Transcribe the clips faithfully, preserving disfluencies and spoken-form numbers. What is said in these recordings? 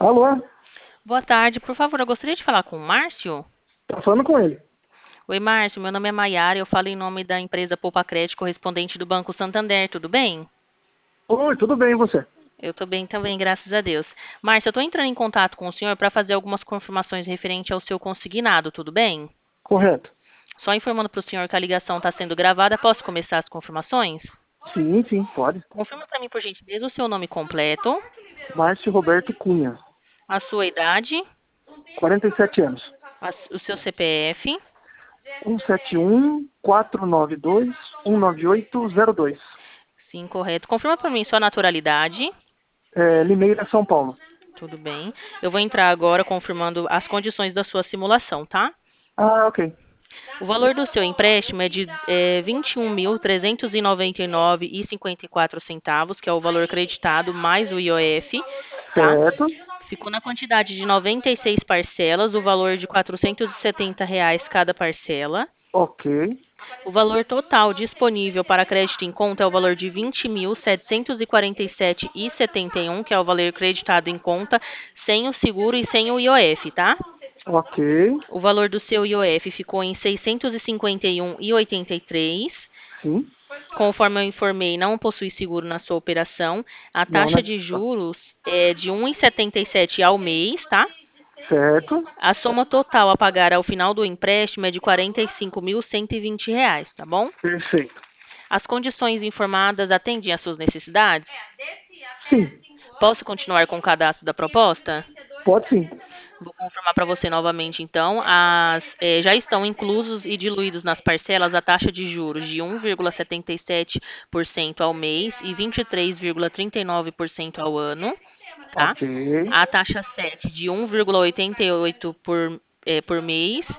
Alô? Boa tarde, por favor, eu gostaria de falar com o Márcio. Tá falando com ele. Oi, Márcio, meu nome é Maiara, eu falo em nome da empresa Poupa Crédito, correspondente do Banco Santander, tudo bem? Oi, tudo bem, e você? Eu estou bem também, graças a Deus. Márcio, eu estou entrando em contato com o senhor para fazer algumas confirmações referente ao seu consignado, tudo bem? Correto. Só informando para o senhor que a ligação está sendo gravada, posso começar as confirmações? Sim, sim, pode. Confirma para mim, por gentileza, o seu nome completo, Márcio Roberto Cunha, a sua idade, quarenta e sete anos. a- o seu C P F. um sete um, quatro nove dois, um nove oito zero dois. Sim, correto. Confirma para mim sua naturalidade. É, Limeira, São Paulo. Tudo bem. Eu vou entrar agora confirmando as condições da sua simulação, tá? Ah, ok. O valor do seu empréstimo é de é, vinte e um mil trezentos e noventa e nove vírgula cinquenta e quatro centavos, que é o valor creditado mais o I O F, tá? Certo. Ficou na quantidade de noventa e seis parcelas, o valor de quatrocentos e setenta reais cada parcela. Ok. O valor total disponível para crédito em conta é o valor de vinte mil setecentos e quarenta e sete vírgula setenta e um, que é o valor creditado em conta, sem o seguro e sem o I O F, tá? Ok. O valor do seu I O F ficou em seiscentos e cinquenta e um vírgula oitenta e três. Sim. Conforme eu informei, não possui seguro na sua operação. A Não, taxa né? de juros é de um vírgula setenta e sete ao mês, tá? Certo. A soma total a pagar ao final do empréstimo é de quarenta e cinco mil cento e vinte reais, tá bom? Perfeito. As condições informadas atendem às suas necessidades? Sim. Posso continuar com o cadastro da proposta? Pode sim. Vou confirmar para você novamente, então. As, eh, já estão inclusos e diluídos nas parcelas a taxa de juros de um vírgula setenta e sete por cento ao mês e vinte e três vírgula trinta e nove por cento ao ano, tá? Ok. A taxa sete de um vírgula oitenta e oito por, eh, por mês.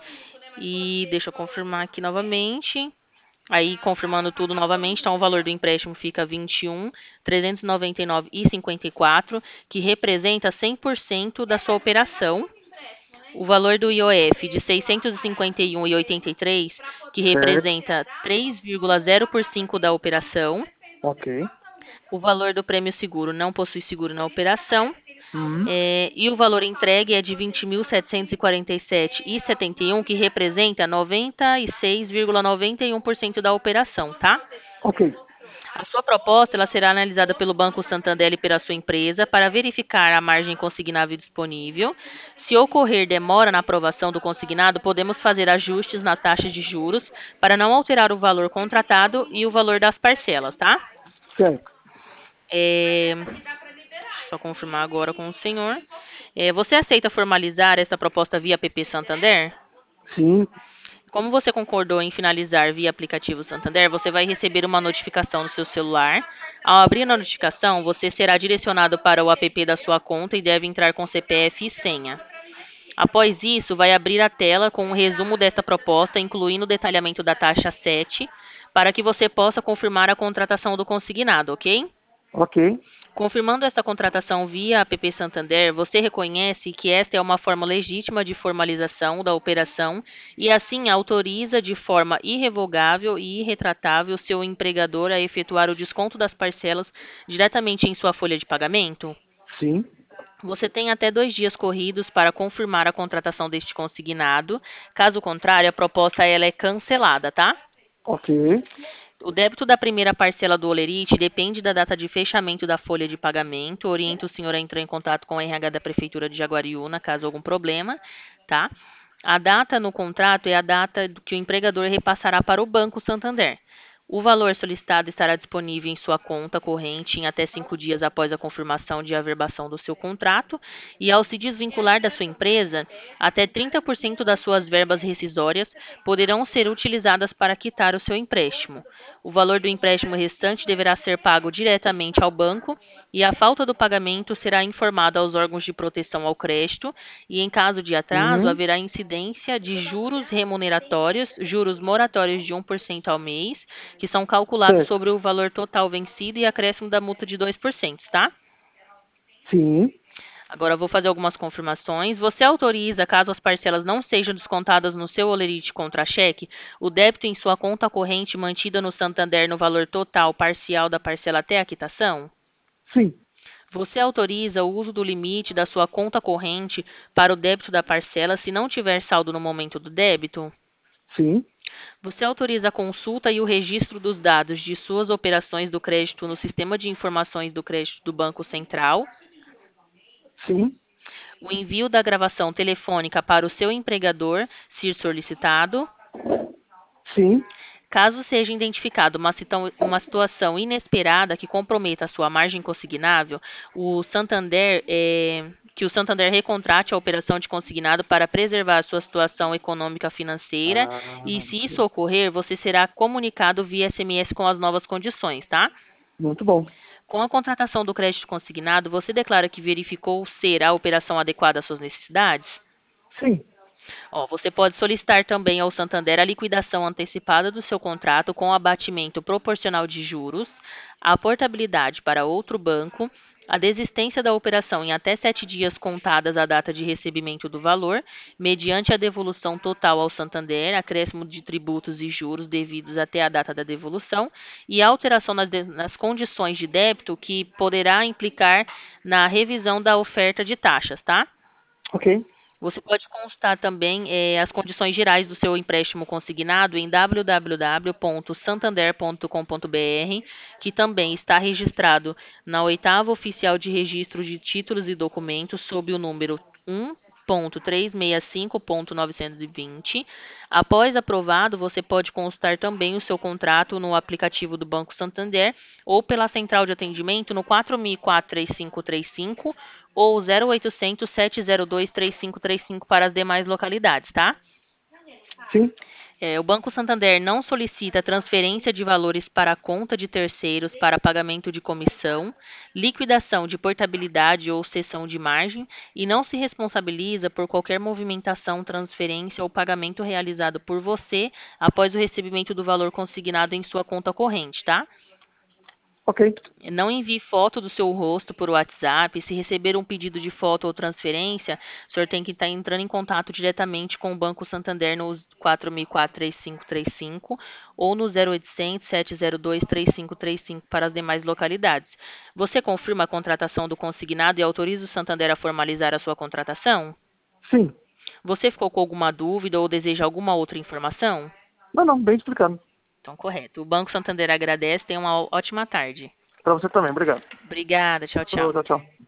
E deixa eu confirmar aqui novamente. Aí, confirmando tudo novamente, então o valor do empréstimo fica vinte e um mil trezentos e noventa e nove vírgula cinquenta e quatro, que representa cem por cento da sua operação. O valor do I O F de seiscentos e cinquenta e um vírgula oitenta e três, que Certo. representa três vírgula zero por cento da operação. Ok. O valor do prêmio seguro não possui seguro na operação. Hum. É, e o valor entregue é de vinte mil setecentos e quarenta e sete vírgula setenta e um, que representa noventa e seis vírgula noventa e um por cento da operação, tá? Ok. A sua proposta ela será analisada pelo Banco Santander e pela sua empresa para verificar a margem consignável disponível. Se ocorrer demora na aprovação do consignado, podemos fazer ajustes na taxa de juros para não alterar o valor contratado e o valor das parcelas, tá? Certo. É, deixa eu só confirmar agora com o senhor. É, você aceita formalizar essa proposta via P P Santander? Sim. Como você concordou em finalizar via aplicativo Santander, você vai receber uma notificação no seu celular. Ao abrir a notificação, você será direcionado para o app da sua conta e deve entrar com C P F e senha. Após isso, vai abrir a tela com um resumo desta proposta, incluindo o detalhamento da taxa sete, para que você possa confirmar a contratação do consignado, ok? Ok. Confirmando esta contratação via app Santander, você reconhece que esta é uma forma legítima de formalização da operação e assim autoriza de forma irrevogável e irretratável seu empregador a efetuar o desconto das parcelas diretamente em sua folha de pagamento? Sim. Você tem até dois dias corridos para confirmar a contratação deste consignado. Caso contrário, a proposta ela é cancelada, tá? Ok. O débito da primeira parcela do Olerite depende da data de fechamento da folha de pagamento. Oriento o senhor a entrar em contato com o R H da Prefeitura de Jaguariúna, caso algum problema, tá? A data no contrato é a data que o empregador repassará para o Banco Santander. O valor solicitado estará disponível em sua conta corrente em até cinco dias após a confirmação de averbação do seu contrato, e ao se desvincular da sua empresa, até trinta por cento das suas verbas rescisórias poderão ser utilizadas para quitar o seu empréstimo. O valor do empréstimo restante deverá ser pago diretamente ao banco e a falta do pagamento será informada aos órgãos de proteção ao crédito e, em caso de atraso, Uhum. haverá incidência de juros remuneratórios, juros moratórios de um por cento ao mês, que são calculados Certo. sobre o valor total vencido e acréscimo da multa de dois por cento, tá? Sim. Agora eu vou fazer algumas confirmações. Você autoriza, caso as parcelas não sejam descontadas no seu holerite contra-cheque, o débito em sua conta corrente mantida no Santander no valor total parcial da parcela até a quitação? Sim. Você autoriza o uso do limite da sua conta corrente para o débito da parcela se não tiver saldo no momento do débito? Sim, Você autoriza a consulta e o registro dos dados de suas operações do crédito no sistema de informações do crédito do Banco Central? sim, O envio da gravação telefônica para o seu empregador, se solicitado? sim. Caso seja identificada uma, sitão- uma situação inesperada que comprometa a sua margem consignável, o Santander, eh, que o Santander recontrate a operação de consignado para preservar a sua situação econômica financeira Ah, e, se isso ocorrer, você será comunicado via S M S com as novas condições, tá? muito bom. Com a contratação do crédito consignado, você declara que verificou ser a operação adequada às suas necessidades? Sim, Ó, você pode solicitar também ao Santander a liquidação antecipada do seu contrato com abatimento proporcional de juros, a portabilidade para outro banco, a desistência da operação em até sete dias contadas a data de recebimento do valor, mediante a devolução total ao Santander, acréscimo de tributos e juros devidos até a data da devolução, e a alteração nas, de- nas condições de débito que poderá implicar na revisão da oferta de taxas, tá? ok. Você pode consultar também eh, as condições gerais do seu empréstimo consignado em w w w ponto santander ponto com ponto b r, que também está registrado na oitava oficial de registro de títulos e documentos sob o número um ponto trezentos e sessenta e cinco ponto novecentos e vinte. Após aprovado, você pode consultar também o seu contrato no aplicativo do Banco Santander ou pela central de atendimento no quatro mil e quatro, três cinco três cinco ou zero oitocentos, sete zero dois, três cinco três cinco para as demais localidades, tá? Sim, É, o Banco Santander não solicita transferência de valores para a conta de terceiros para pagamento de comissão, liquidação de portabilidade ou cessão de margem e não se responsabiliza por qualquer movimentação, transferência ou pagamento realizado por você após o recebimento do valor consignado em sua conta corrente, tá? ok. Não envie foto do seu rosto por WhatsApp. Se receber um pedido de foto ou transferência, o senhor tem que estar entrando em contato diretamente com o Banco Santander no quatro mil e quatro, três cinco três cinco ou no zero oitocentos, sete zero dois, três cinco três cinco para as demais localidades. Você confirma a contratação do consignado e autoriza o Santander a formalizar a sua contratação? Sim. Você ficou com alguma dúvida ou deseja alguma outra informação? Não, não, bem explicado. Então, correto. O Banco Santander agradece. Tenha uma ótima tarde. Para você também, obrigado. Obrigada. Tchau, Falou, tchau. tchau, tchau.